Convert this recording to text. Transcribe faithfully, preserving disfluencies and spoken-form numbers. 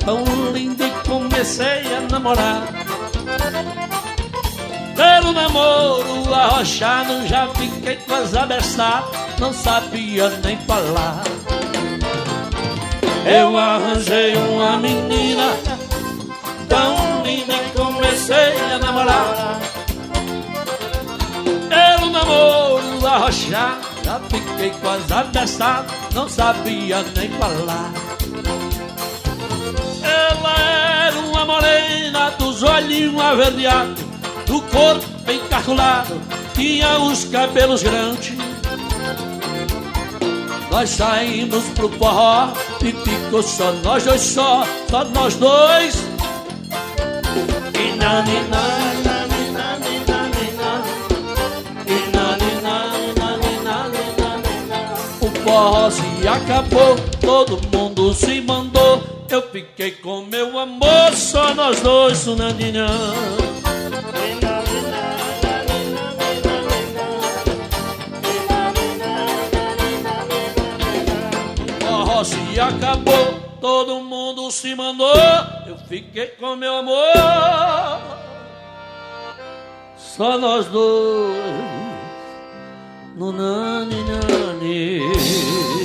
tão linda e comecei a namorar. Pelo namoro arrochado já fiquei quase abestado, não sabia nem falar. Eu arranjei uma menina tão linda e comecei a namorar. Pelo namoro arrochado já fiquei quase abestado, não sabia nem falar. Ela era uma morena dos olhinhos averdeados, do corpo bem calculado, tinha os cabelos grandes. Nós saímos pro forró e ficou só nós dois, só, só nós dois. E na, ni, na, na, ni, na, ni, na, ni, na. E na, ni, na, na, ni, na, ni, na, ni, na. O forró se acabou, todo mundo se mandou. Eu fiquei com meu amor, só nós dois, sunandinha. Se acabou, todo mundo se mandou. Eu fiquei com meu amor, só nós dois, no nani nani.